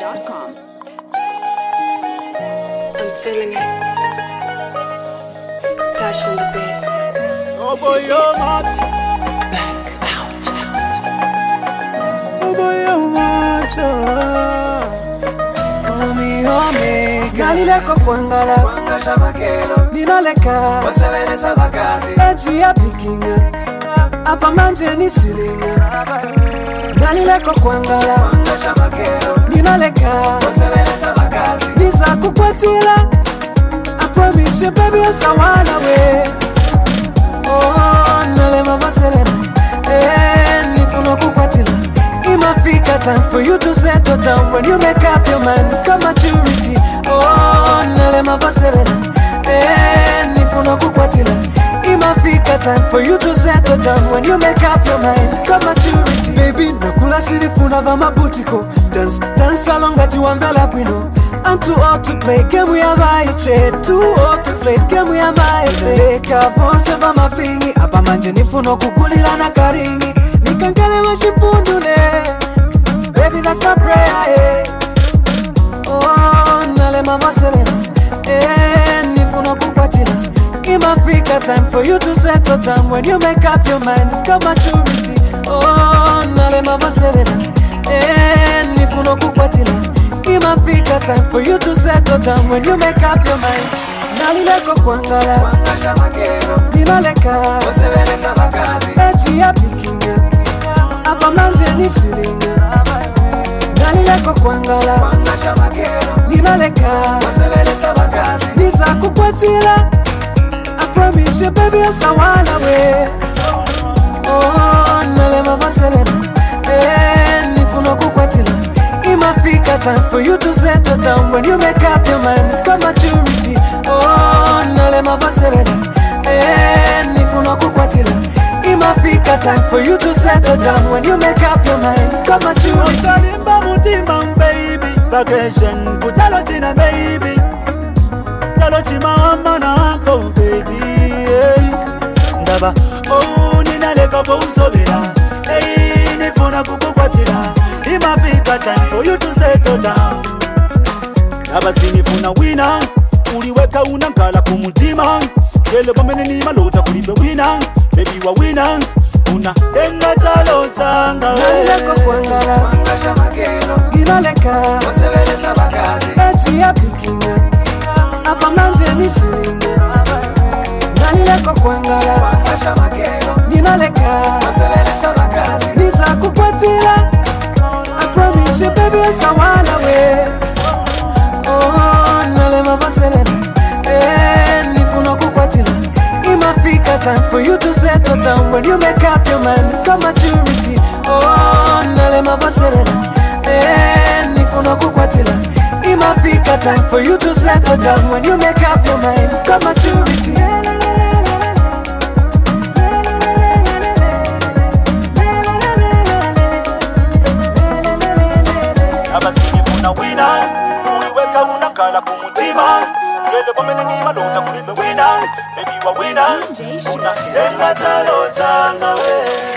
DJShowGuy.com. I'm feeling it. Stash in the bed. Oh boy, you're much. Back out. Oh boy, you're much. Nalileko kwangala ninaleka eji ya pikinga apa manje ni silinga. Nalileko kwangala ninaleka niza kukwatila. I promise you baby you're sawana we. Oh nalema vaserena nifuno kukwatila. Imafika time for you to settle down. When you make up your mind, it's got maturity. Oh, nalema vaserena nifuno kukwatila. Imafika time for you to settle down. When you make up your mind, it's got maturity. Baby, nakula silifuna vama butiko. Dance along at you envelope, you know. I'm too old to play game we have aiche. Too old to play game we have aiche. Kavonse vama fingi apa manje nifuno kukulila na karingi. Nikankele washipundune. Baby, that's my prayer, eh. Oh, nalema vaserena nifuno kukwatila. Imafika time for you to settle down. When you make up your mind, it's got maturity. Oh, nalema vaserena nifuno kukwatila. Imafika time for you to settle down. When you make up your mind. Nalileko kwangala ninaleka eji ya pikinga apa manje ni silinga. Nalileko kwangala ninaleka niza kukwatila. I promise you baby you're sawana we. Oh nalema vaserena nifuno kukwatila. Imafika time for you to settle down. When you make up your mind, it's got maturity. Oh nalema vaserena nifuno kukwatila. Imafika time for you to settle down. When you make up your mind, it's got maturity. Salimba mutima baby. Vacation kutalo china baby. Talo chima mana go baby. Ndaba oh ninaleka po usobera. Nifuna kukukwatila. Imafika time for you to settle down. Ndaba sinifuna wina. Uliweka unankala kumutima. Yele bomene ni malota kulibe wina. Baby wa wina. Una tenga chalo changa we. Nalileko kwangala ninaleka eji ya pikinga apa manje ni silinga. Nalileko kwangala ninaleka niza kukwatila. I promise you baby you're sawana we. Oh nalema vaserena nifuno kukwatila. Imafika time for you to settle down. When you make up your mind, it's got maturity. Oh nalema vaserena nifuno kukwatila. Imafika time for you to settle down. When you make up your mind, it's got maturity. Aba sinifuna wina. Uliweka unankala kumutima. Yele bomene ni malota kulibe wina. Baby wa wina. Una tenga chalo changa we.